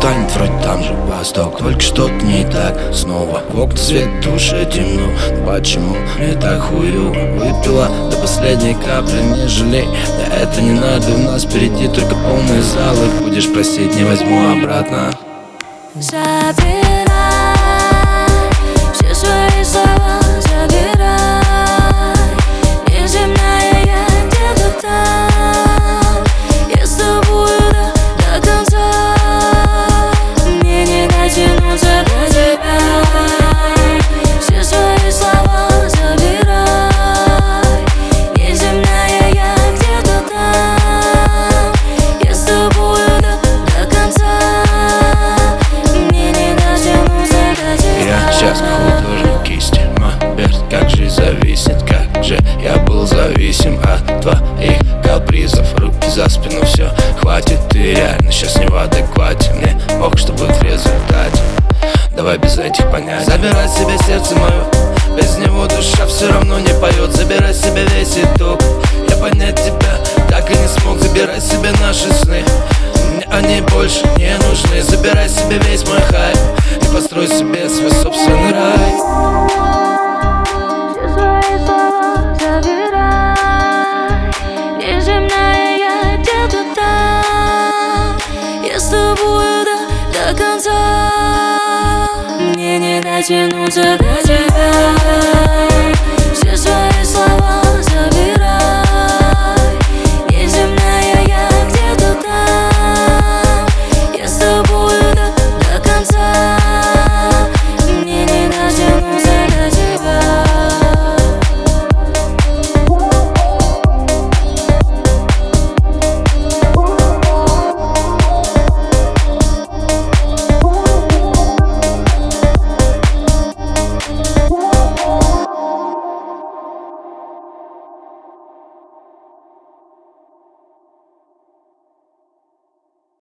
станет вроде там же восток. Только что-то не так снова. В окна свет, душе темно. Но почему мне так хуёво? Выпила до последней капли, не жалей. Да это не надо, у нас впереди только полные залы. Будешь просить, не возьму обратно. Забирай все свои слова, забирай. Неземная я где-то там. Я с тобою до конца. Мне не дотянуться до тебя. Все свои слова забирай. Неземная я где-то там. Я с тобою до конца. Я сейчас художник кисти, Мольберт, как жизнь зависит, как же я был зависим от твоих капризов. Руки за спину, все, хватит, ты реально сейчас не в адеквате. Мне ох, что будет в результате, давай без этих понятий. Забирай себе сердце мое, без него душа все равно не поет. Забирай себе весь итог, я понять тебя так и не смог. Забирай себе наши сны, мне они больше не нужны. Забирай себе весь мой хайп и построй себе свой собственный рай. Все свои слова забирай. Неземная я где-то там. Я с тобою до конца. Мне не дотянуться до тебя.